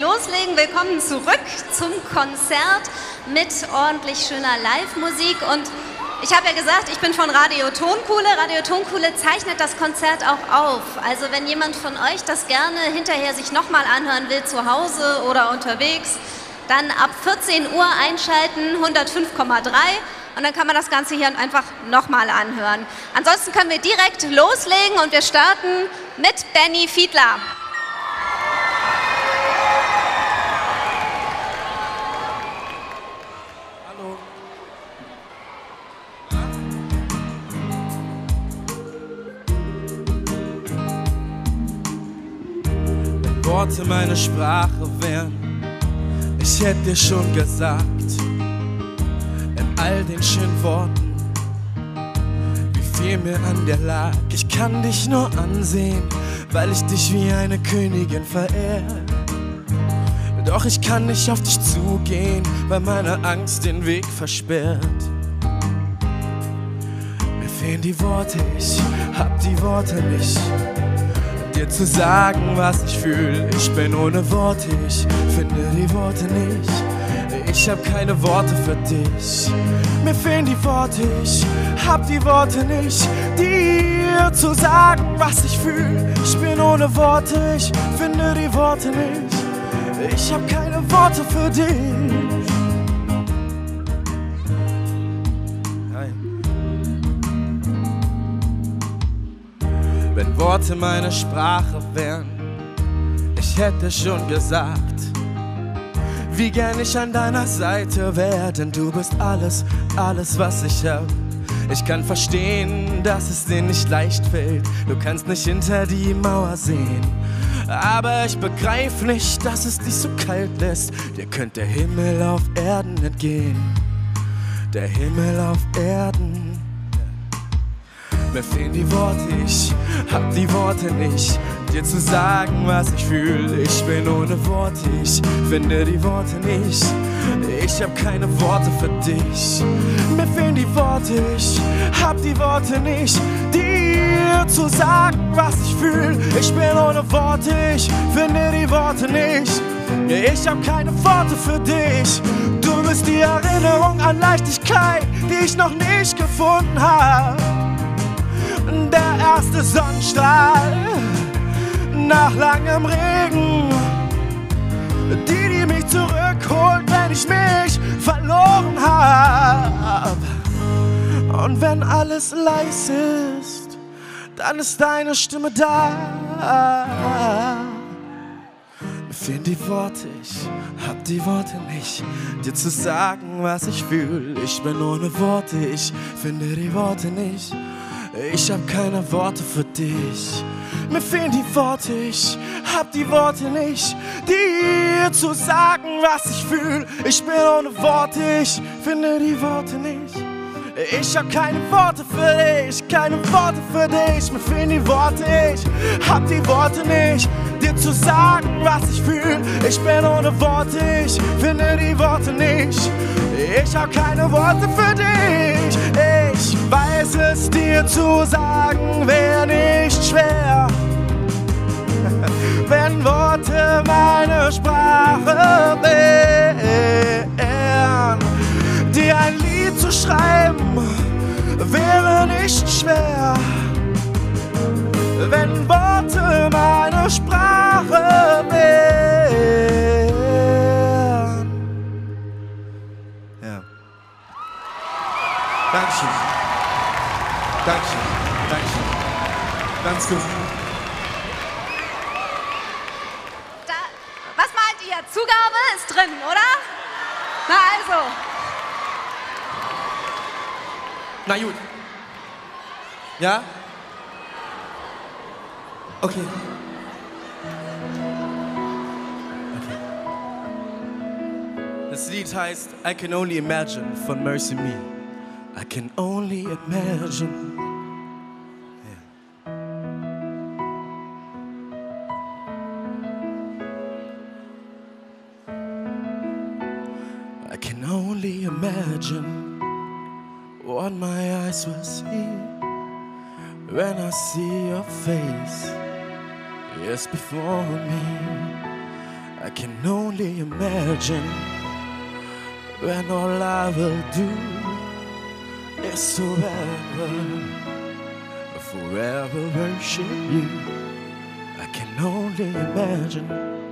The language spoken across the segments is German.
Loslegen. Willkommen zurück zum Konzert mit ordentlich schöner Live-Musik. Und ich habe ja gesagt, ich bin von Radio Tonkuhle. Radio Tonkuhle zeichnet das Konzert auch auf. Also wenn jemand von euch das gerne hinterher sich nochmal anhören will, zu Hause oder unterwegs, dann ab 14 Uhr einschalten, 105,3. Und dann kann man das Ganze hier einfach nochmal anhören. Ansonsten können wir direkt loslegen und wir starten mit Benny Fiedler. Hallo. Wenn Worte meine Sprache wären, ich hätte dir schon gesagt, all den schönen Worten, wie viel mir an dir lag. Ich kann dich nur ansehen, weil ich dich wie eine Königin verehre. Doch ich kann nicht auf dich zugehen, weil meine Angst den Weg versperrt. Mir fehlen die Worte, ich hab die Worte nicht, dir zu sagen, was ich fühle. Ich bin ohne Worte, ich finde die Worte nicht. Ich hab keine Worte für dich. Mir fehlen die Worte, ich hab die Worte nicht, dir zu sagen, was ich fühle. Ich bin ohne Worte, ich finde die Worte nicht. Ich hab keine Worte für dich. Wenn Worte meine Sprache wären, ich hätte schon gesagt, wie gern ich an deiner Seite wär, denn du bist alles, alles, was ich hab. Ich kann verstehen, dass es dir nicht leicht fällt. Du kannst nicht hinter die Mauer sehen. Aber ich begreif nicht, dass es dich so kalt lässt. Dir könnte der Himmel auf Erden entgehen. Der Himmel auf Erden. Mir fehlen die Worte, ich hab die Worte nicht, dir zu sagen, was ich fühle. Ich bin ohne Worte, ich finde die Worte nicht. Ich hab keine Worte für dich. Mir fehlen die Worte, ich hab die Worte nicht, dir zu sagen, was ich fühle. Ich bin ohne Worte, ich finde die Worte nicht. Ich hab keine Worte für dich. Du bist die Erinnerung an Leichtigkeit, die ich noch nicht gefunden hab. Der erste Sonnenstrahl nach langem Regen, die mich zurückholt, wenn ich mich verloren hab. Und wenn alles leise ist, dann ist deine Stimme da. Mir fehlen die Worte, ich hab die Worte nicht, dir zu sagen, was ich fühle. Ich bin ohne Worte, ich finde die Worte nicht. Ich hab keine Worte für dich. Mir fehlen die Worte, ich hab die Worte nicht, dir zu sagen, was ich fühle. Ich bin ohne Worte, ich finde die Worte nicht. Ich hab keine Worte für dich, keine Worte für dich. Mir fehlen die Worte, ich hab die Worte nicht, dir zu sagen, was ich fühle. Ich bin ohne Worte, ich finde die Worte nicht. Ich hab keine Worte für dich. Ich weiß es dir zu sagen, wär nicht schwer. Wenn Worte meine Sprache wären, dir ein Lied zu schreiben, wäre nicht schwer. Wenn Worte meine Sprache wären. Ja. Dankeschön. Dankeschön. Dankeschön. Ganz gut. Was meint ihr? Zugabe ist drin, oder? Na also. Na gut. Ja? Okay. Das Lied heißt I Can Only Imagine von Mercy Me. I can only imagine. I can only imagine what my eyes will see when I see your face, yes, before me. I can only imagine when all I will do is forever worship you. I can only imagine.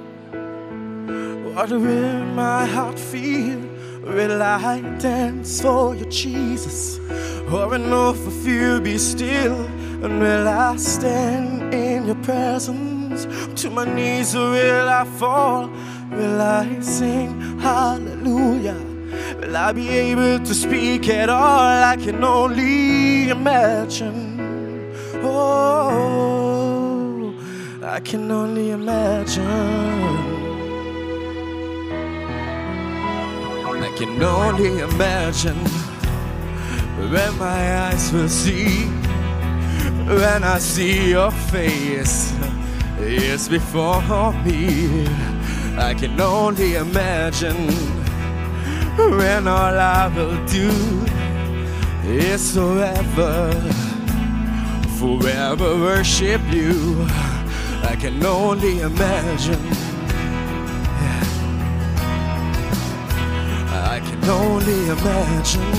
What will my heart feel? Will I dance for you, Jesus? Or enough if you be still? And will I stand in your presence? To my knees or will I fall? Will I sing hallelujah? Will I be able to speak at all? I can only imagine. Oh, I can only imagine. I can only imagine when my eyes will see, when I see your face, it's before me. I can only imagine when all I will do is forever worship you. I can only imagine. I can only imagine.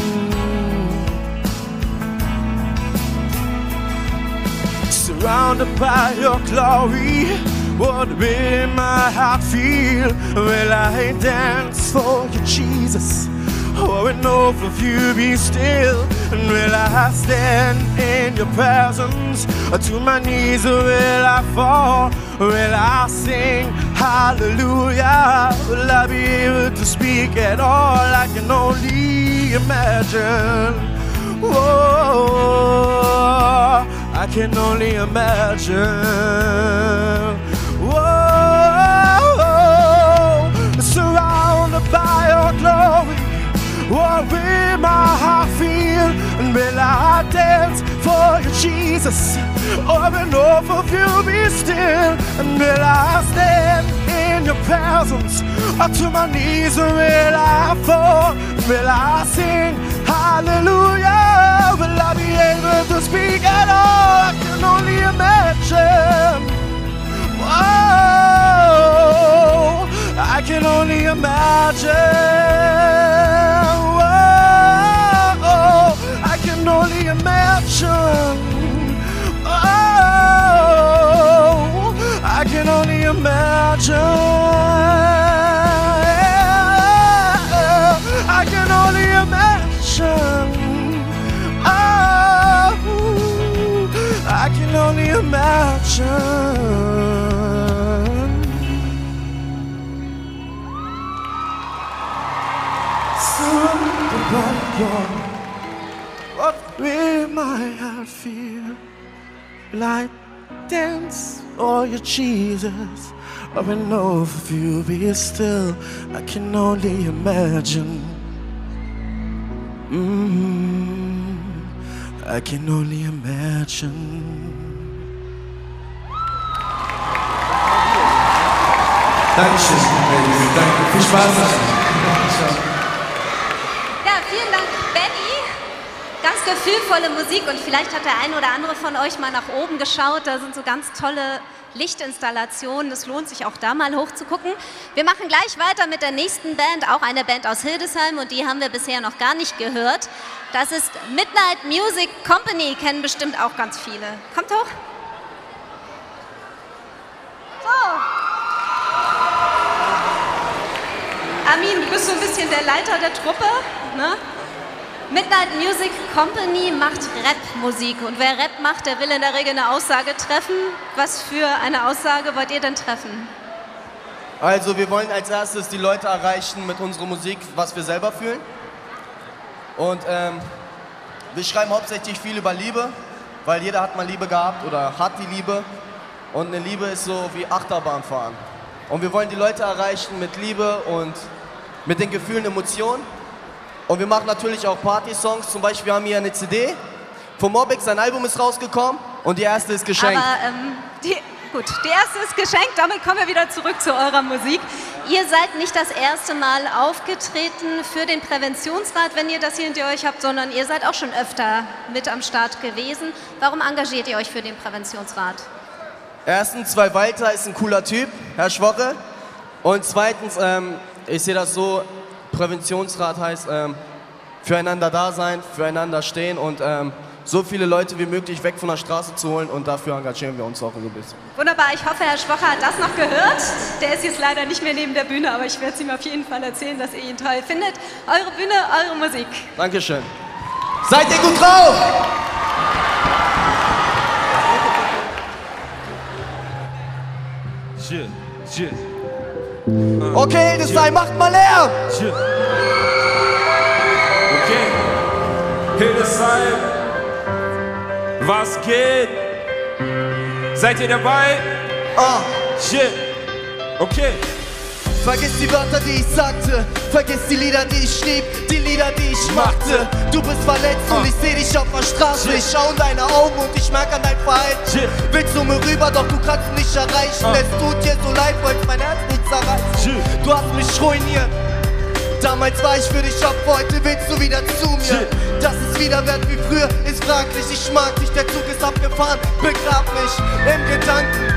Surrounded by your glory, what will my heart feel? Will I dance for you, Jesus? Or enough of you be still? And will I stand in your presence? Or to my knees or will I fall? Will I sing hallelujah? Will I be able to speak at all? I can only imagine. Whoa, I can only imagine. Whoa, surrounded by your glory, what will my heart feel? And will I dance for you, Jesus? Or enough of you be still? And will I stand in your presence? Or to my knees or will I fall? Will I sing hallelujah? Will I be able to speak at all? I can only imagine. Whoa, I can only imagine. Whoa, I can only imagine. Oh, I can only imagine. I can only imagine. Oh, I can only imagine. What will my heart feel? Will I dance for you, Jesus? Or enough of you be still? I can only imagine. I can only imagine. Dankeschön, danke. Viel Spaß. Ja, vielen Dank, Benny. Ganz gefühlvolle Musik und vielleicht hat der ein oder andere von euch mal nach oben geschaut. Da sind so ganz tolle Lichtinstallationen. Es lohnt sich auch da mal hochzugucken. Wir machen gleich weiter mit der nächsten Band, auch eine Band aus Hildesheim und die haben wir bisher noch gar nicht gehört. Das ist Midnight Music Company, kennen bestimmt auch ganz viele. Kommt hoch. So. Armin, du bist so ein bisschen der Leiter der Truppe, ne? Midnight Music Company macht Rap-Musik und wer Rap macht, der will in der Regel eine Aussage treffen. Was für eine Aussage wollt ihr denn treffen? Also wir wollen als erstes die Leute erreichen mit unserer Musik, was wir selber fühlen. Und wir schreiben hauptsächlich viel über Liebe, weil jeder hat mal Liebe gehabt oder hat die Liebe. Und eine Liebe ist so wie Achterbahnfahren. Und wir wollen die Leute erreichen mit Liebe und mit den Gefühlen, Emotionen. Und wir machen natürlich auch Party-Songs. Zum Beispiel wir haben hier eine CD von Mobbix, sein Album ist rausgekommen und die erste ist geschenkt. Aber die erste ist geschenkt, damit kommen wir wieder zurück zu eurer Musik. Ihr seid nicht das erste Mal aufgetreten für den Präventionsrat, wenn ihr das hier hinter euch habt, sondern ihr seid auch schon öfter mit am Start gewesen. Warum engagiert ihr euch für den Präventionsrat? Erstens, weil Walter ist ein cooler Typ, Herr Schwoche. Und zweitens, ich sehe das so, Präventionsrat heißt, füreinander da sein, füreinander stehen und so viele Leute wie möglich weg von der Straße zu holen und dafür engagieren wir uns auch ein bisschen. Wunderbar, ich hoffe, Herr Schwocher hat das noch gehört. Der ist jetzt leider nicht mehr neben der Bühne, aber ich werde es ihm auf jeden Fall erzählen, dass ihr ihn toll findet. Eure Bühne, eure Musik. Dankeschön. Seid ihr gut drauf? Okay, Hildesheim, macht mal Lärm! Okay, Hildesheim, was geht? Seid ihr dabei? Shit, okay. Vergiss die Wörter, die ich sagte, vergiss die Lieder, die ich schrieb, die Lieder, die ich machte. Du bist verletzt und ich seh dich auf der Straße. Ich schau in deine Augen und ich merk an dein Verhalten. Willst du mir rüber, doch du kannst mich erreichen. Es tut dir so leid, weil's mein Herz nicht zerreißt. Du hast mich ruiniert. Damals war ich für dich Opfer, heute willst du wieder zu mir. Dass es wieder wird wie früher, ist fraglich. Ich mag dich, der Zug ist abgefahren, begrab mich im Gedanken.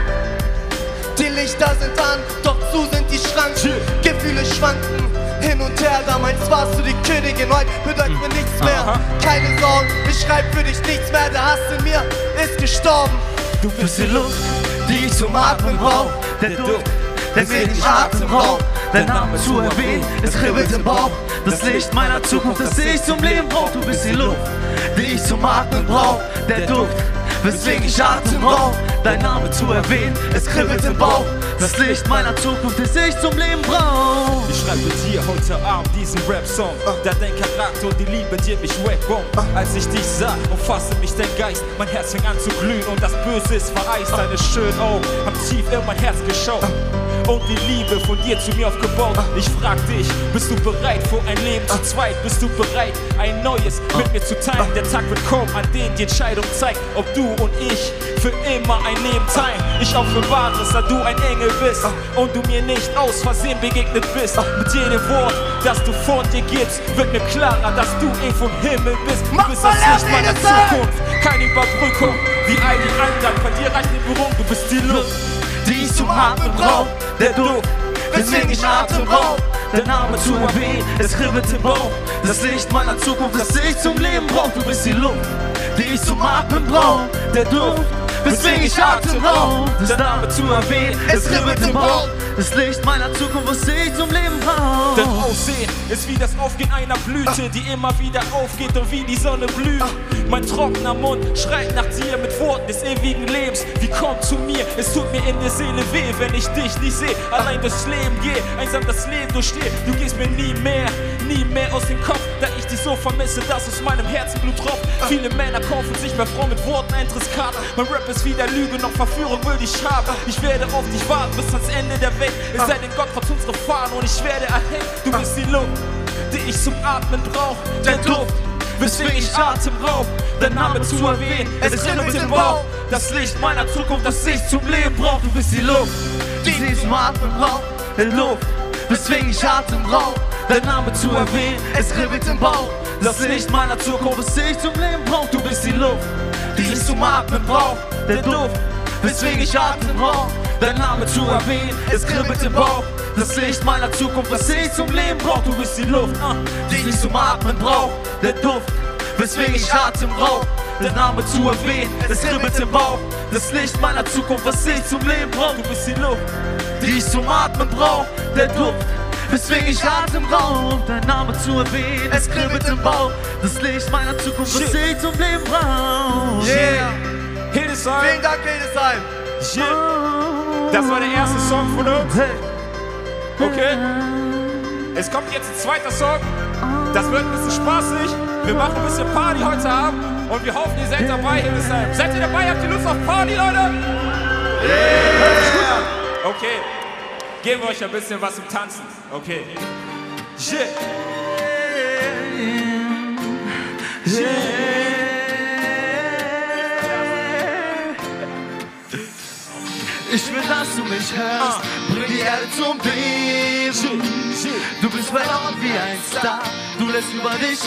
Die Lichter sind an, doch zu sind die Schranken. Gefühle schwanken, hin und her. Damals warst du die Königin, heute bedeutet mir nichts mehr. Keine Sorgen, ich schreib für dich nichts mehr. Der Hass in mir ist gestorben. Du bist die Luft, die ich zum Atmen brauch. Der Duft, der wenig Atem raubt. Dein Name zu erwähnen, es kribbelt im Bauch. Das Licht meiner Zukunft, das ich zum Leben brauch. Du bist die Luft, die ich zum Atmen brauch. Der Duft, weswegen ich Atem rauch. Dein Name zu erwähnen, es kribbelt im Bauch. Das Licht meiner Zukunft, das ich zum Leben brauch. Ich schreibe dir heute Abend diesen Rap-Song, da dein Charakter und die Liebe dir mich wegbombt. Als ich dich sah, umfasste mich dein Geist. Mein Herz fing an zu glühen und das Böse ist vereist. Deine schönen Augen haben tief in mein Herz geschaut und die Liebe von dir zu mir aufgebaut. Ich frag dich, bist du bereit für ein Leben zu zweit? Bist du bereit, ein neues mit mir zu teilen? Der Tag wird kommen, an dem die Entscheidung zeigt, ob du und ich für immer ein Leben teilen. Ich offenbare es, da du ein Engel bist und du mir nicht aus Versehen begegnet bist. Mit jedem Wort, das du von dir gibst, wird mir klarer, dass du vom Himmel bist. Du bist das Licht meiner Zukunft, keine Überbrückung, wie all die anderen. Von dir reicht die Berührung, du bist die Luft, die ich zum Atmen brauch. Der Duft, weswegen ich Atem rauch. Der Name zu erwähnen, es kribbelt im Bauch. Das Licht meiner Zukunft, das ich zum Leben brauch. Du bist die Luft, die ich zum Atmen brauch. Der Duft, weswegen ich Atem rauch. Der Name zu erwähnen, es kribbelt im Bauch. Das Licht meiner Zukunft, was ich zum Leben brauch. Dein Aussehen ist wie das Aufgehen einer Blüte, die immer wieder aufgeht und wie die Sonne blüht. Mein trockener Mund schreit nach dir mit Worten des ewigen Lebens. Wie komm zu mir, es tut mir in der Seele weh, wenn ich dich nicht sehe. Allein durchs Leben gehe, einsam das Leben durchstehe. Du gehst mir nie mehr aus dem Kopf, da ich dich so vermisse, dass aus meinem Herzen Blut tropft. Viele Männer kaufen sich bei Frauen mit Worten Eintrittskarten. Mein Rap ist wieder Lüge, noch Verführung will dich haben. Ich werde auf dich warten bis ans Ende der Welt. Es sei denn, Gott trotz unsere Fahnen und ich werde erhängt. Du bist die Luft, die ich zum Atmen brauch. Der Duft, weswegen ich Atem rauch. Dein Name zu erwähnen, es kribbelt im Bauch. Das Licht meiner Zukunft, das ich zum Leben brauch. Du bist die Luft, die ich zum Atmen brauch. Der Duft, weswegen ich Atem rauch. Dein Name zu erwähnen, es kribbelt im Bauch. Das Licht meiner Zukunft, das ich zum Leben brauch. Du bist die Luft, die ich zum Atmen brauch. Der Duft, weswegen ich Atem rauch. Dein Name zu erwähnen, es kribbelt im Bauch. Das Licht meiner Zukunft, was ich zum Leben brauch. Du bist die Luft, die ich zum Atmen brauch. Der Duft, weswegen ich Atem rauch. Der Name zu erwähnen, es kribbelt im Bauch. Das Licht meiner Zukunft, was ich zum Leben brauch. Du bist die Luft, die ich zum Atmen brauch. Der Duft, weswegen ich Atem rauch. Dein Name zu erwähnen, es kribbelt im Bauch. Das Licht meiner Zukunft, was ich zum Leben brauch. Yeah, Hildesheim. Vielen Dank, Hildesheim. Shit. Das war der erste Song von uns. Okay. Es kommt jetzt ein zweiter Song. Das wird ein bisschen spaßig. Wir machen ein bisschen Party heute Abend. Und wir hoffen, ihr seid dabei, Hildesheim. Seid ihr dabei? Habt ihr Lust auf Party, Leute? Yeah. Okay. Geben wir euch ein bisschen was zum Tanzen. Okay. Shit. Yeah. Ich will, dass du mich hörst, bring die Erde zum Beben. Du bist verdammt wie ein Star. Du lässt über dich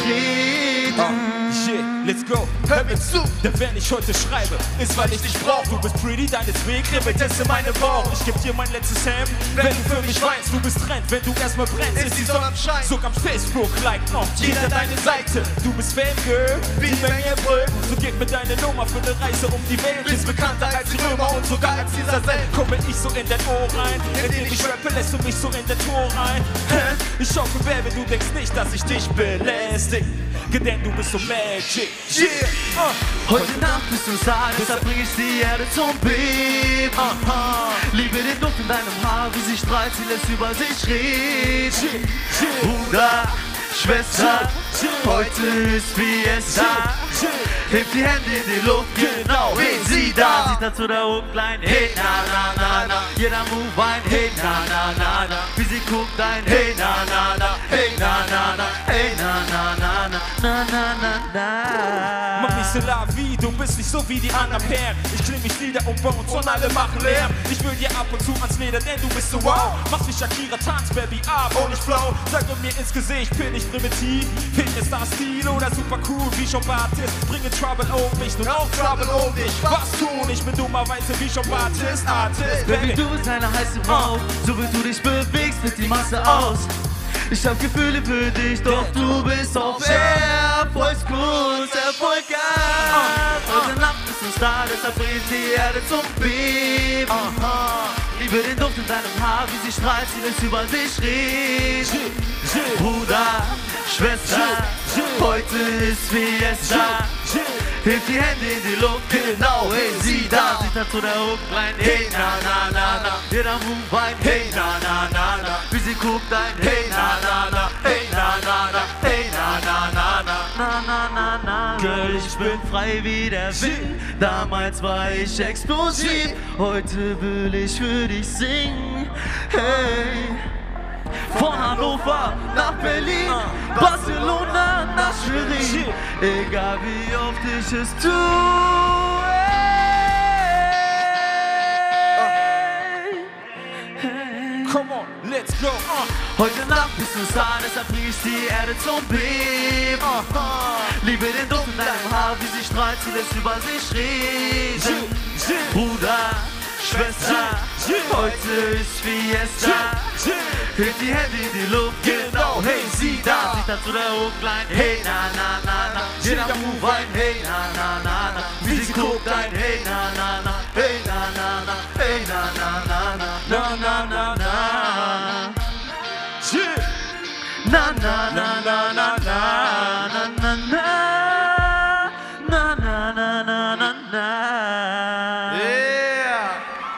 reden. Yeah, let's go, hör mir zu. Denn wenn ich heute schreibe, ist weil ich dich brauch. Du bist pretty, deineswegen repetierst du meine Bauch. Ich geb dir mein letztes Hemd, wenn du für mich weinst. Du bist Trend, wenn du erstmal brennst. Ist die Sonne am Schein, sogar am Facebook liked noch jeder deine Seite. Du bist Fangirl, wie Menge brüllt. So gib mir deine Nummer für eine Reise um die Welt. Bist bekannter als die Römer und sogar als dieser Welt. Komme ich so in dein Ohr rein, indem ich rappe, lässt du mich so in dein Tor rein. Ich hoffe, Baby, du denkst nicht, dass ich dich belästig. Denn du bist so magic. Yeah. Heute Nacht bist du Star, deshalb bring ich die Erde zum Beben. Liebe den Duft in deinem Haar, wie sie strahlt, sie lässt über sich reden. Bruder, Schwester, heute ist Fiesta. Hebt die Hände in die Luft, genau wie sie da. Sieht dazu da oben klein, hey na na na na. Jeder Move ein, hey na na na na. Wie sie guckt ein, hey na na na. Hey na na na, hey na na na na. Na na na na. Mach nicht so la wie, du bist nicht so wie die anderen Perlen. Ich kling mich Lieder und Bones und alle machen Lärm. Ich will dir ab und zu ans Leder, denn du bist so wow. Mach wie Shakira, tanz Baby ab und ich blau. Sag mir ins Gesicht, bin ich primitiv. Fitness-Star-Stil oder super cool wie Jean Baptiste. Bringe Trouble um mich, nun auch Trouble um dich. Was tun? Ich bin dummerweise wie Jean Baptiste, Artist. Baby, du bist eine heiße Frau, so wie du dich bewegst, wird die Masse aus. Ich hab Gefühle für dich, doch du bist auf Erfolgskurs, erfolgreich. Heute Nacht bist du Star, deshalb bring ich die Erde zum Beben. Liebe den Duft in deinem Haar, wie sie strahlt, sie lässt über dich reden. Bruder, Schwester, heute ist Fiesta. Hebt die Hände in die Luft, genau, hey, sie da. Sieht dazu der Hook klein, hey, na, na, na, na. Jeder Move ein, hey, na, na, na, na. Wie sie guckt ein, hey, na, na, na. Hey, na, na, na, hey, na, na, na, na. Na, na, na, na. Girl, ich bin frei wie der Wind. Damals war ich explosiv. Heute will ich für dich singen, hey. Von Hannover nach Berlin, Barcelona nach Schwerin. Egal wie oft ich es tue. Come on, let's go. Heute Nacht bist du Star, deshalb bring ich die Erde zum Beben. Liebe den Duft in deinem Haar, wie sie strahlt, sie lässt über sich reden. Bruder, Schwester, heute ist Fiesta. Hebt die Hände in die Luft, genau, hey, sie da. Sieht dazu der Hook klein, hey, na, na, na, na. Jeder Move ein, hey, na, na, na, na. Wie sie guckt ein, hey, na, na, na. Hey, na, na, na, hey, na, na, na, na. Na, na, na, na. Na, na, na, na, na, na, na, na. Na, na, na, na, na, na. Yeah!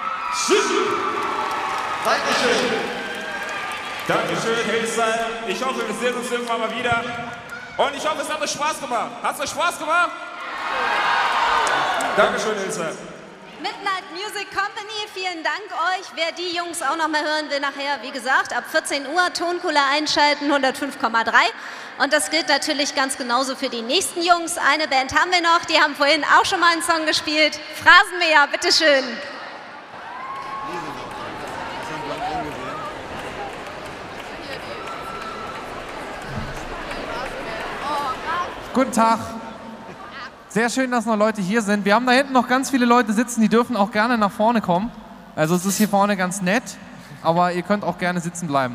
Dankeschön! Dankeschön, Hillside. Ich hoffe, wir sehen uns irgendwann mal wieder. Und ich hoffe, es hat euch Spaß gemacht. Hat es euch Spaß gemacht? Dankeschön, Hillside. Midnight Music Company, vielen Dank euch. Wer die Jungs auch noch mal hören will, nachher, wie gesagt, ab 14 Uhr Tonkohle einschalten, 105,3. Und das gilt natürlich ganz genauso für die nächsten Jungs. Eine Band haben wir noch, die haben vorhin auch schon mal einen Song gespielt. Phrasenmäher, bitteschön. Guten Tag. Sehr schön, dass noch Leute hier sind. Wir haben da hinten noch ganz viele Leute sitzen, die dürfen auch gerne nach vorne kommen. Also es ist hier vorne ganz nett, aber ihr könnt auch gerne sitzen bleiben.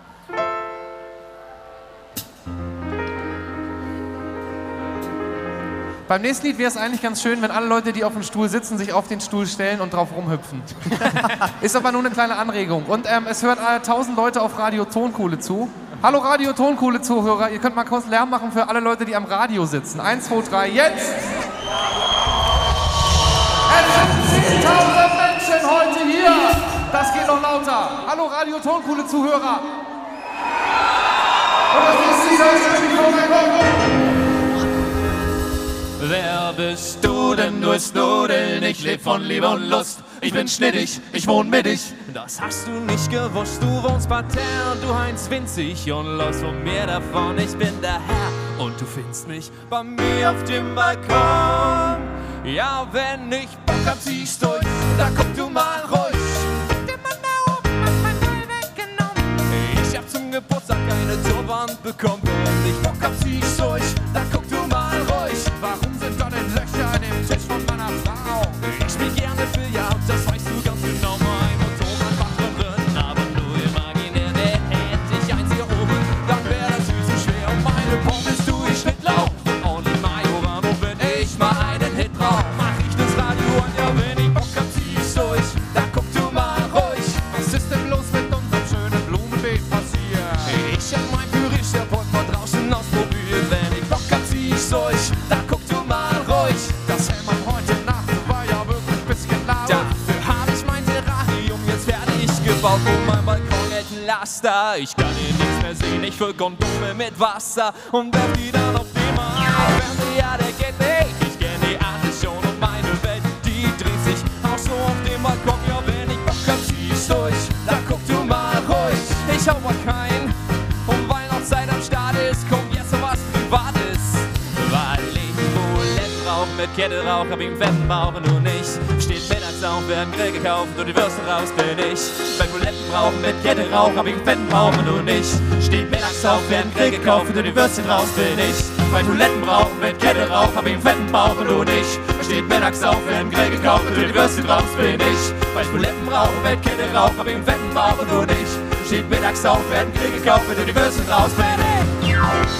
Beim nächsten Lied wäre es eigentlich ganz schön, wenn alle Leute, die auf dem Stuhl sitzen, sich auf den Stuhl stellen und drauf rumhüpfen. Ist aber nur eine kleine Anregung. Und es hören 1000 Leute auf Radio Tonkohle zu. Hallo Radio Tonkohle-Zuhörer, ihr könnt mal kurz Lärm machen für alle Leute, die am Radio sitzen. 1, 2, 3, jetzt! Es sind 10.000 Menschen heute hier! Das geht noch lauter. Hallo Radio Tonkohle-Zuhörer! Und das ist die Wer bist du denn, du bist Nudeln? Ich leb von Liebe und Lust. Ich bin schnittig, ich wohn mittig. Das hast du nicht gewusst, du wohnst parterre und du heinst winzig und los von mir davon, ich bin der Herr und du findest mich bei mir auf dem Balkon. Ja, wenn ich Bock hab, ziehst durch, dann komm du mal ruhig. Der Mann da oben hat mein Teil weggenommen. Ich hab zum Geburtstag eine Turbo Wand bekommt. Wenn ich Bock hab, zieh ich durch, dann guck du mal ruhig. Warum sind da denn Löcher in dem Tisch von meiner Frau? Ich spiel gerne Billard, das weißt du ganz genau. Mein Motorrad macht drin, aber nur imaginär. Der hätte ich eins hier oben, dann wär das viel zu schwer. Und meine Pommes tu ich Schnittlauf. Und Only Majorano, wenn ich mal einen Hit brauch, mach ich das Radio an. Ja, wenn ich Bock hab, zieh ich durch, dann guck du mal ruhig. Was ist denn los mit unserem schönen Blumenbeet passiert? Ich hab mein Führerschein und mal draußen ausprobieren. Wenn ich Bock hab, zieh ich durch, dann guck du mal ruhig. Das Hämmern heute Nacht war ja wirklich ein bisschen laut. Dafür hab ich mein Terrarium jetzt fertig gebaut. Und mein Balkon hält ein Laster. Ich kann hier nichts mehr sehen, ich füll Kondome mit Wasser und werf die dann auf den Mann. Ja, der geht nicht, ich kenn die alles schon. Und meine Welt, die dreht sich auch so auf dem Balkon. Ja, wenn ich Bock hab, zieh ich durch, dann guck du mal ruhig. Ich hau mal kein, und weil noch Zeit am Start ist, kommt jetzt so was Privates. Weil ich Bulett rauch mit Kette rauch, hab ihn fetten Bauch und du nicht. Steht mittags auf, werden Grill gekauft und die Würste raus bin ich. Bei Buletten rauchen mit Kette rauch, hab ich fetten Bauch und du nicht. Steht mittags auf, werden Grill gekauft und die Würste raus bin ich. Bei Toiletten rauchen mit Kette rauch, hab ich fetten Bauch und du nicht. Steht mittags auf, werden Grill gekauft und die Würste raus bin ich. Bei Toiletten rauchen mit Kette rauch, hab ich fetten Bauch und du nicht. Steht mittags auf, werden Grill gekauft und die Würste raus bin ich.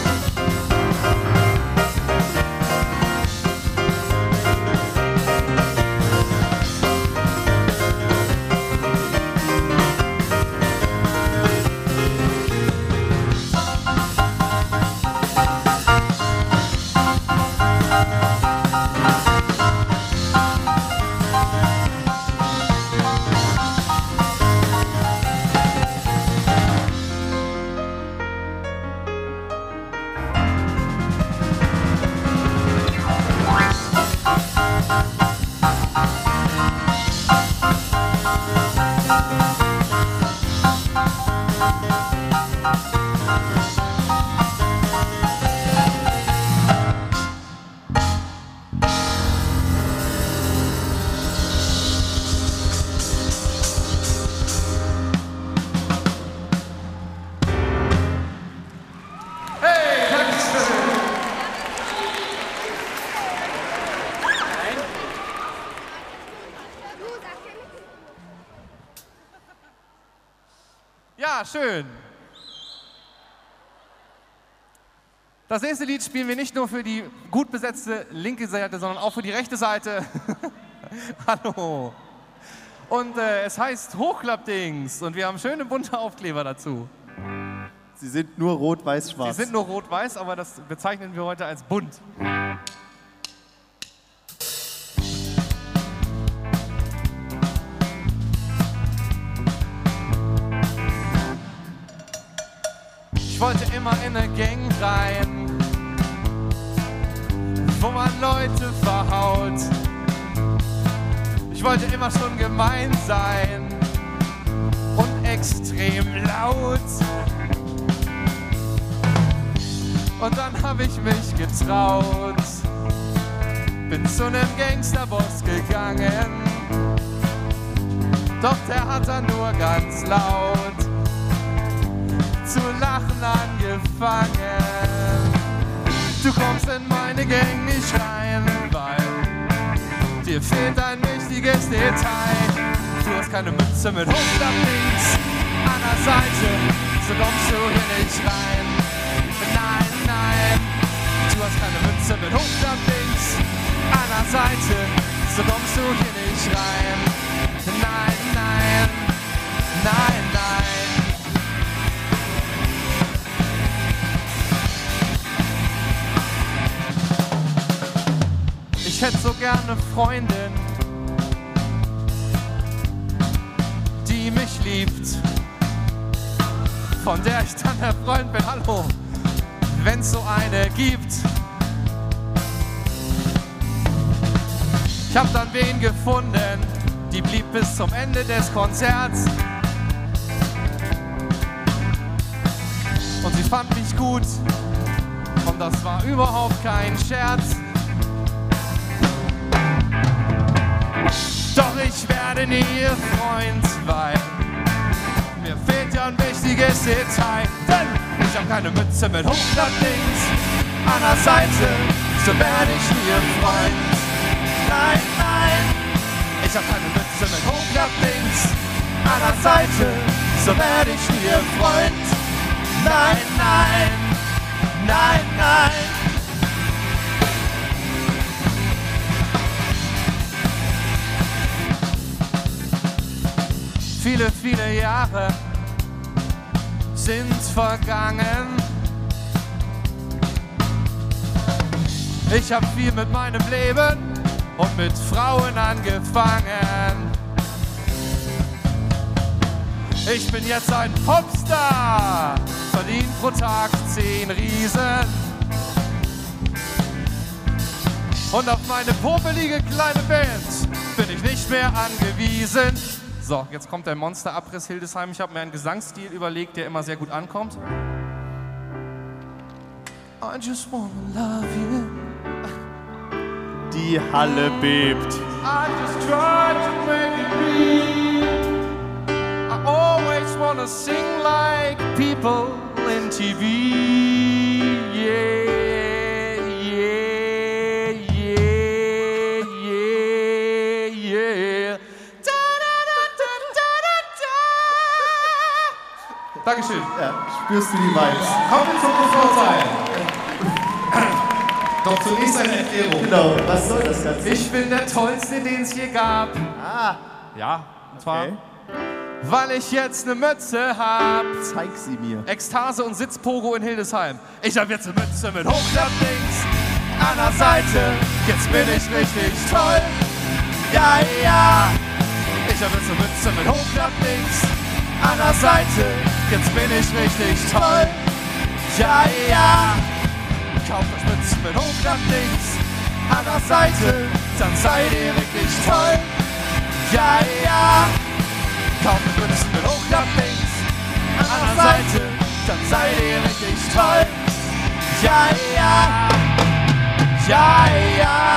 Ja, schön. Das nächste Lied spielen wir nicht nur für die gut besetzte linke Seite, sondern auch für die rechte Seite. Hallo. Und es heißt Hochklappdings und wir haben schöne bunte Aufkleber dazu. Sie sind nur rot-weiß-schwarz. Sie sind nur rot-weiß, aber das bezeichnen wir heute als bunt. Ich wollte immer in eine Gang rein, wo man Leute verhaut. Ich wollte immer schon gemein sein und extrem laut. Und dann hab ich mich getraut, bin zu nem Gangsterboss gegangen, doch der hat dann nur ganz laut zu lachen angefangen. Du kommst in meine Gang nicht rein, weil dir fehlt ein wichtiges Detail. Du hast keine Mütze mit Hochklapp links an der Seite, so kommst du hier nicht rein. Nein, nein, du hast keine Mütze mit Hochklapp links an der Seite, so kommst du hier nicht rein. Nein, nein, nein, nein. Ich hätte so gerne Freundin, die mich liebt, von der ich dann der Freund bin. Hallo, wenn's so eine gibt. Ich hab dann wen gefunden, die blieb bis zum Ende des Konzerts. Und sie fand mich gut, und das war überhaupt kein Scherz. Doch ich werde nie ihr Freund, weil mir fehlt ja ein wichtiges Detail. Denn ich hab keine Mütze mit Hochklappdings an der Seite, so werde ich nie ihr Freund. Nein, nein, ich hab keine Mütze mit Hochklappdings an der Seite, so werde ich nie ihr Freund. Nein, nein, nein, nein. Viele, viele Jahre sind vergangen. Ich hab viel mit meinem Leben und mit Frauen angefangen. Ich bin jetzt ein Popstar, verdien pro Tag 10 Riesen. Und auf meine popelige kleine Band bin ich nicht mehr angewiesen. So, jetzt kommt der Monster-Abriss Hildesheim. Ich habe mir einen Gesangsstil überlegt, der immer sehr gut ankommt. I just wanna love you. Die Halle bebt. I just try to make it real. I always wanna sing like people in TV. Yeah, yeah, yeah, yeah, yeah. Dankeschön. Ja, spürst du die Vibes? Kommen wir zum Vorteil. Doch zunächst eine Erklärung. Genau, was soll das Ganze? Ich bin der Tollste, den es je gab. Ah. Ja, und zwar, weil ich jetzt eine Mütze hab. Zeig sie mir. Ekstase und Sitzpogo in Hildesheim. Ich hab jetzt eine Mütze mit Hochklappdings an der Seite. Jetzt bin ich richtig toll. Ja, ja. Ich hab jetzt eine Mütze mit Hochklappdings an der Seite. Jetzt bin ich richtig toll. Ja, ja. Kauft euch Mützen mit Hochklappdings an der Seite, dann seid ihr wirklich toll. Ja, ja. Kauft euch Mützen mit Hochklappdings an der Seite, dann seid ihr richtig toll. Ja, ja. Ja, ja.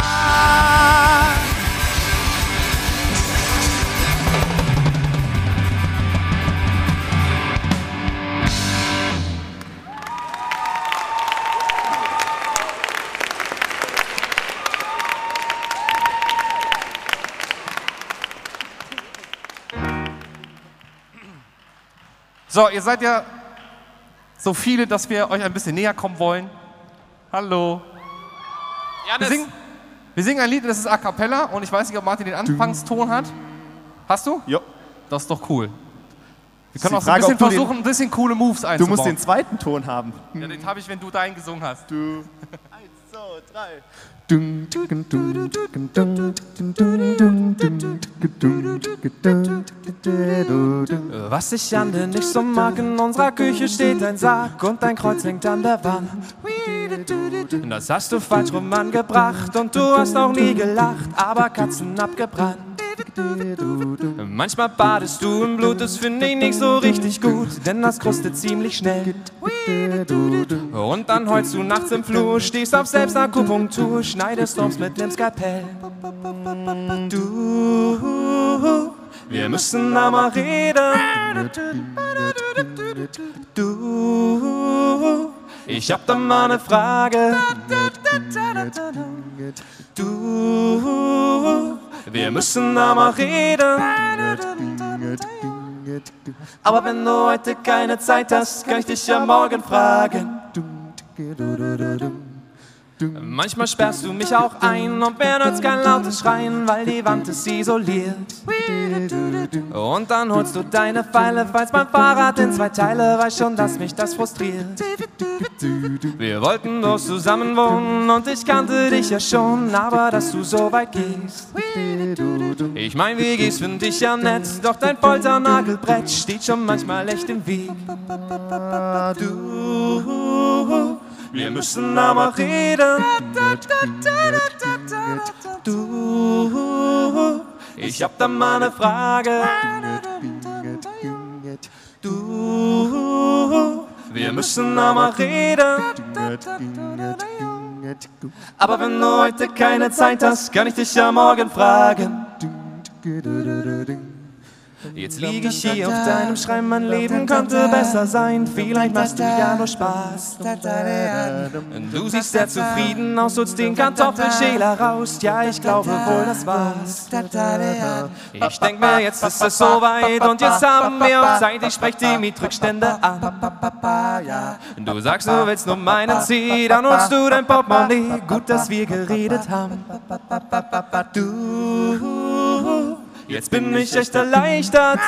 So, ihr seid ja so viele, dass wir euch ein bisschen näher kommen wollen. Hallo. Wir singen ein Lied, das ist A Cappella und ich weiß nicht, ob Martin den Anfangston hat. Hast du? Ja. Das ist doch cool. Wir können auch Frage, so ein bisschen versuchen, ein bisschen coole Moves einzubauen. Du musst den zweiten Ton haben. Ja, den habe ich, wenn du deinen gesungen hast. 1, 2, 3. Was ich an dir nicht so mag, in unserer Küche steht ein Sarg und ein Kreuz hängt an der Wand. Das hast du falsch rum angebracht und du hast auch nie gelacht, aber Katzen abgebrannt. Manchmal badest du im Blut, das finde ich nicht so richtig gut, denn das krustet ziemlich schnell. Und dann heulst du nachts im Flur, stehst auf Selbstakupunktur, schneidest uns mit nem Skalpell. Du, wir müssen da mal reden. Du, ich hab da mal ne Frage. Du, wir müssen da mal reden. Aber wenn du heute keine Zeit hast, kann ich dich ja morgen fragen. Manchmal sperrst du mich auch ein und mir nützt kein lautes Schreien, weil die Wand ist isoliert. Und dann holst du deine Pfeile, falls mein Fahrrad in 2 Teile, weiß schon, dass mich das frustriert. Wir wollten bloß zusammen wohnen und ich kannte dich ja schon, aber dass du so weit gehst. Ich mein, wie gehst, find ich ja nett, doch dein Folternagelbrett steht schon manchmal echt im Weg. Du, wir müssen da mal reden. Du, ich hab da mal ne Frage. Du, wir müssen da mal reden. Aber wenn du heute keine Zeit hast, kann ich dich ja morgen fragen. Jetzt liege ich hier auf deinem Schrein, mein Leben könnte besser sein. Vielleicht machst du ja nur Spaß. Du siehst sehr zufrieden aus, holst den Kartoffelschäler raus. Ja, ich glaube wohl, das war's. Ich denk mir, jetzt ist es soweit und jetzt haben wir auch Zeit. Ich sprech die Mietrückstände an. Du sagst, du willst nur meinen Zieh, dann holst du dein Portemonnaie. Gut, dass wir geredet haben. Du, jetzt bin ich echt erleichtert.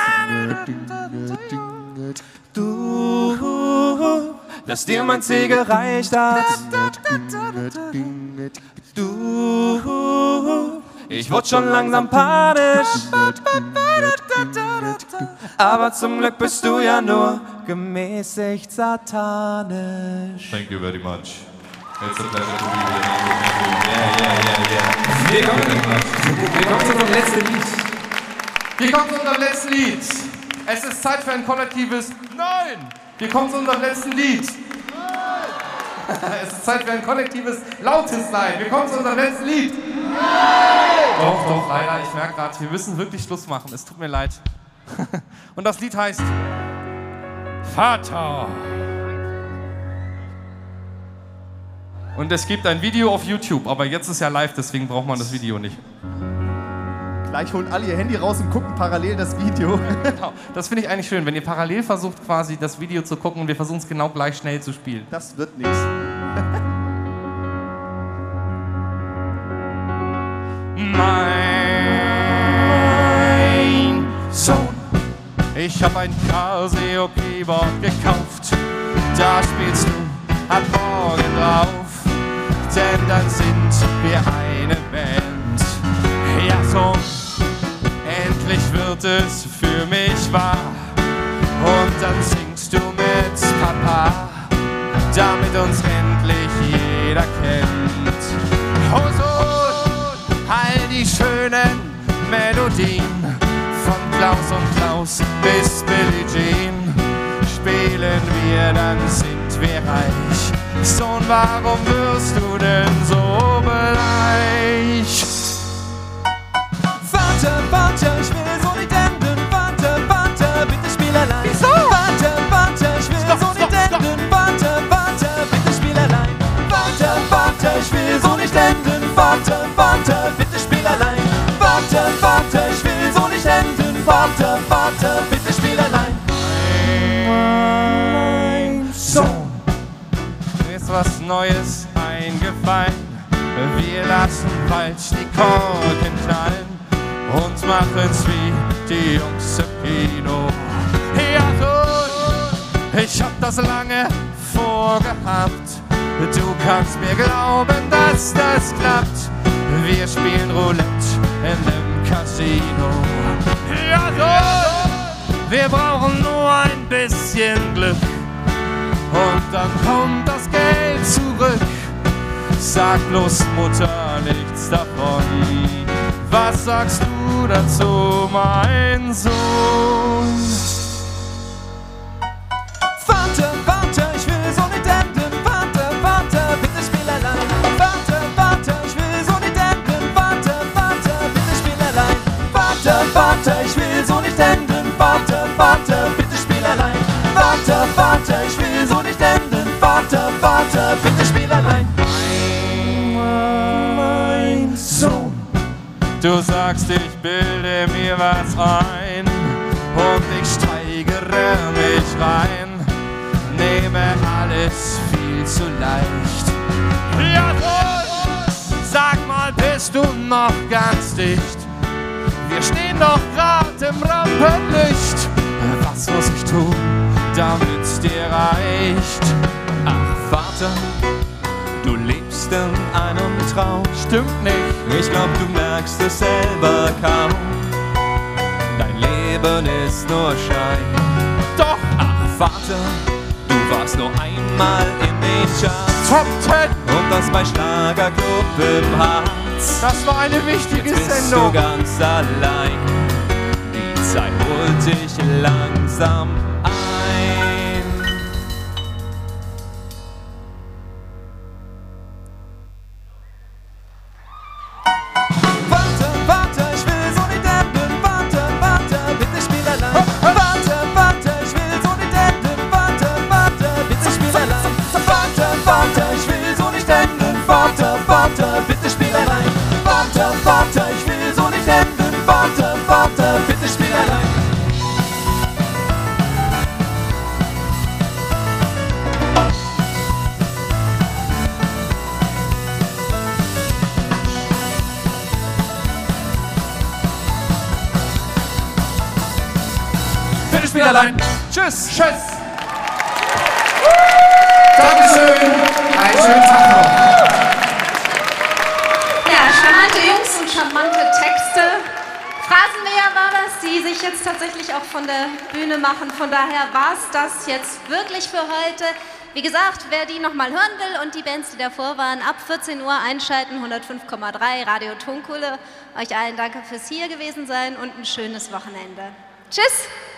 Du, dass dir mein Ziel gereicht hat. Du, ich wurde schon langsam panisch. Aber zum Glück bist du ja nur gemäßigt satanisch. Thank you very much. It's a pleasure to be here. Wir kommen zu unserem letzten Lied. Wir kommen zu unserem letzten Lied. Es ist Zeit für ein kollektives Nein! Wir kommen zu unserem letzten Lied. Nein! Es ist Zeit für ein kollektives lautes Nein. Wir kommen zu unserem letzten Lied. Nein! Doch, leider. Ich merke gerade, wir müssen wirklich Schluss machen. Es tut mir leid. Und das Lied heißt Vater. Und es gibt ein Video auf YouTube, aber jetzt ist ja live, deswegen braucht man das Video nicht. Gleich holen alle ihr Handy raus und gucken parallel das Video. Genau. Das finde ich eigentlich schön, wenn ihr parallel versucht, quasi das Video zu gucken und wir versuchen es genau gleich schnell zu spielen. Das wird nichts. Mein Sohn, ich habe ein Casio Keyboard gekauft. Da spielst du ab morgen drauf. Denn dann sind wir eine Band. Ja, so, endlich wird es für mich wahr. Und dann singst du mit Papa, damit uns endlich jeder kennt. Oh so, all die schönen Melodien, von Klaus und Klaus bis Billie Jean, spielen wir, dann sind wir reich. Sohn, warum wirst du denn so bleich? Vater, Vater, ich will so nicht enden. Vater, Vater, bitte spiel allein. Wieso? Vater, Vater, ich will so nicht enden. Vater, Vater, bitte spiel allein. Vater, Vater, ich will so nicht enden. Vater, Vater, bitte spiel allein. Vater, Vater, ich will so nicht enden. Vater, Vater, bitte spiel allein. Mein Sohn, mir ist was Neues eingefallen. Wir lassen bald die Korken knallen und machen's wie die Jungs im Kino. Ja gut, ich hab das lange vorgehabt. Du kannst mir glauben, dass das klappt. Wir spielen Roulette in dem Casino. Ja gut, wir brauchen nur ein bisschen Glück und dann kommt das Geld zurück. Sag bloß Mutter nichts davon. Was sagst du dazu, mein Sohn? Vater, Vater, ich will so nicht enden. Vater, Vater, bitte spiel allein. Vater, Vater, ich will so nicht enden. Vater, Vater, bitte spiel allein. Vater, Vater, ich will so nicht enden. Vater, Vater, bitte spiel allein. Vater, Vater, ich will so nicht enden. Vater, Vater, bitte spiel allein. Mein Sohn, du sagst, ich bilde mir was ein und ich steigere mich rein, nehme alles viel zu leicht. Ja gut, sag mal, bist du noch ganz dicht? Wir stehen doch grad im Rampenlicht. Was muss ich tun, damit's dir reicht? Ach Vater, du lebst in einem Traum. Stimmt nicht. Ich glaub, du merkst es selber kaum. Dein Leben ist nur Schein. Doch. Ach Vater, du warst nur einmal in den Charts. Top 10. Und das bei Schlagerclub im Harz. Das war eine wichtige Jetzt bist Sendung. du ganz allein. Die Zeit holt dich langsam ein. Vater, Vater, ich will so nicht enden. Vater, Vater, bitte spiel allein. ich spiele allein. Tschüss. Tschüss. Dankeschön. Einen schönen Tag noch. Ja, charmante Jungs und charmante Texte. Phrasenmäher war das, die sich jetzt tatsächlich auch von der Bühne machen. Von daher war es das jetzt wirklich für heute. Wie gesagt, wer die nochmal hören will und die Bands, die davor waren, ab 14 Uhr einschalten, 105,3 Radio Tonkohle. Euch allen danke fürs hier gewesen sein und ein schönes Wochenende. Tschüss!